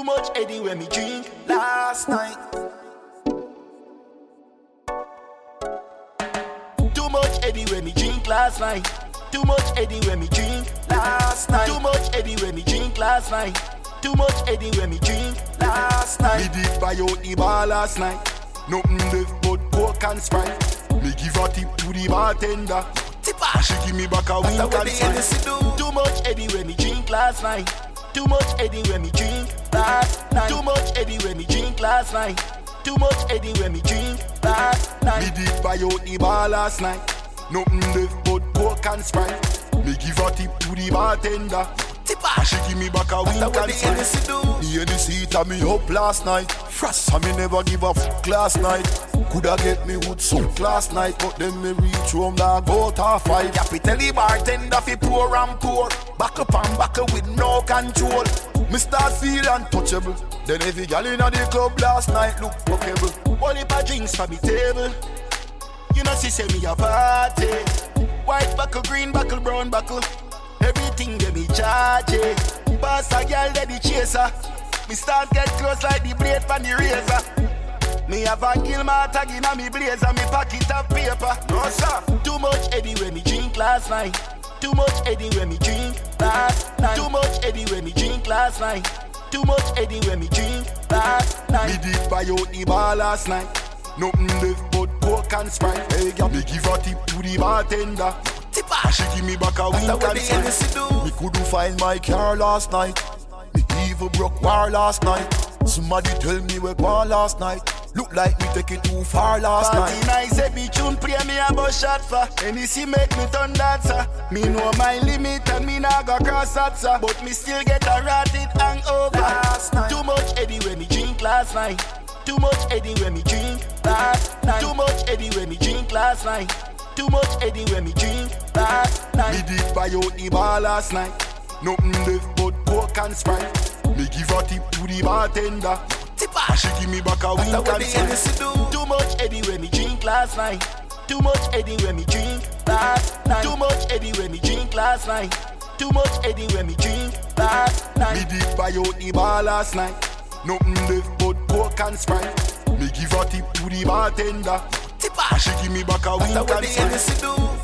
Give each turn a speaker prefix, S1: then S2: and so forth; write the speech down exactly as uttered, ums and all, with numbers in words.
S1: Too much Eddie when me drink last night. Too much Eddie when me drink last night. Too much Eddie when me drink last night. Too much Eddie when me drink last night. Too much Eddie when me drink last night. Me did buy out the bar last night. Nothing left but coke and Sprite. Me give a tip to the bartender. Tipper. She give me back a wink and smile. Too much Eddie when me drink last night. Too much Eddie when me drink last night. Too much Eddie when me drink last night. Too much Eddie when me drink last night. Me did buy out the bar last night. Nothing left but coke and Sprite. Me give a tip to the bartender. Tipper. She give me back a wink and smile. The Hennessy hit me up last night. Frost, I me never give a fuck last night. Coulda get me wood soak last night, but then me reach home like out half five. Yappy tell the bartender fi pour and pour. Back up and back up with no control. Me start feel untouchable. Then every gal inna the club last night look fuckable. One heap of drinks for me table. You know she say me a party. White buckle, green buckle, brown buckle. Everything get me charge. Boss a gal de the chaser. Me start get close like the blade from the razor. Me have a Gilmar tag inna me blazer. Me pocket of paper. No sir. Too much Eddie when me drink last night. Too much Eddie when me drink last night. Too much Eddie when me drink last night. Too much Eddie when me drink last night. Me did buy out the bar last night. Nothing left but coke and Sprite. Hey, girl, me give a tip to the bartender. Tipper. She give me back a wink and smile. Me couldn't find my car last night. Me even broke war last night. Somebody tell me we gone last night. Look like me take it too far last Party night. Nice, every tune play me a bus shot for. Hennessy make me turn that, sir. Me know my limit and me nah go cross that, sir. But me still get a ratted hangover last night. Too much Eddie when me drink last night. Too much Eddie when me drink last night. Too much Eddie when me drink last night. Too much Eddie when me drink last night. Me did buy out the bar last night. Nothing left but coke and Sprite. Me give a tip to the bartender. Tipper. She give me back a wink and smile. Too much Eddie when me drink last night. Too much Eddie when me drink last night. Too much Eddie when me drink last night. Too much Eddie when me drink last night. Me did buy out the bar last night. Nothing left but coke and Sprite. Me give a tip to the bartender. Tipper. She give me back a wink and smile.